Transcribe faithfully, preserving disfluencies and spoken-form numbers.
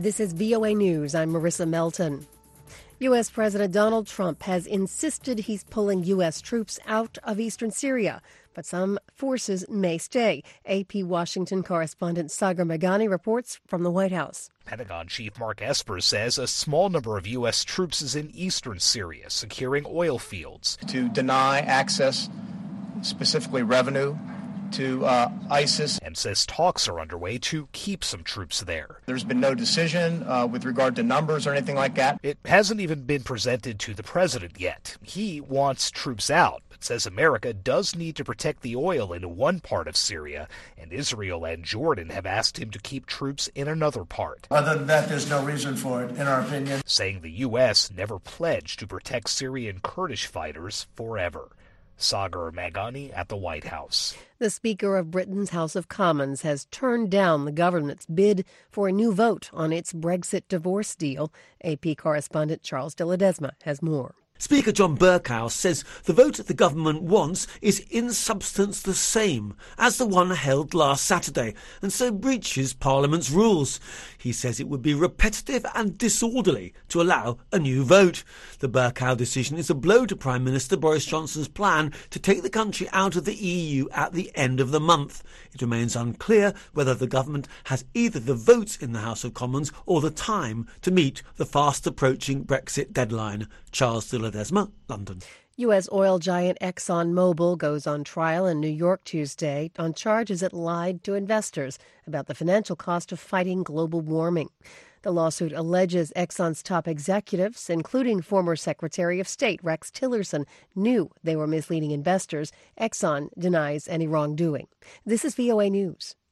This is V O A News. I'm Marissa Melton. U S. President Donald Trump has insisted he's pulling U S troops out of eastern Syria, but some forces may stay. A P Washington correspondent Sagar Meghani reports from the White House. Pentagon Chief Mark Esper says a small number of U S troops is in eastern Syria, securing oil fields. To deny access, specifically revenue, to uh, ISIS. And says talks are underway to keep some troops there. There's been no decision uh, with regard to numbers or anything like that. It hasn't even been presented to the president yet. He wants troops out, but says America does need to protect the oil in one part of Syria, and Israel and Jordan have asked him to keep troops in another part. Other than that, there's no reason for it, in our opinion. Saying the U S never pledged to protect Syrian Kurdish fighters forever. Sagar Meghani at the White House. The Speaker of Britain's House of Commons has turned down the government's bid for a new vote on its Brexit divorce deal. A P correspondent Charles de Ledesma has more. Speaker John Bercow says the vote the government wants is in substance the same as the one held last Saturday, and so breaches Parliament's rules. He says it would be repetitive and disorderly to allow a new vote. The Bercow decision is a blow to Prime Minister Boris Johnson's plan to take the country out of the E U at the end of the month. It remains unclear whether the government has either the votes in the House of Commons or the time to meet the fast-approaching Brexit deadline. Charles de Ledesma, London. U S oil giant ExxonMobil goes on trial in New York Tuesday on charges it lied to investors about the financial cost of fighting global warming. The lawsuit alleges Exxon's top executives, including former Secretary of State Rex Tillerson, knew they were misleading investors. Exxon denies any wrongdoing. This is V O A News.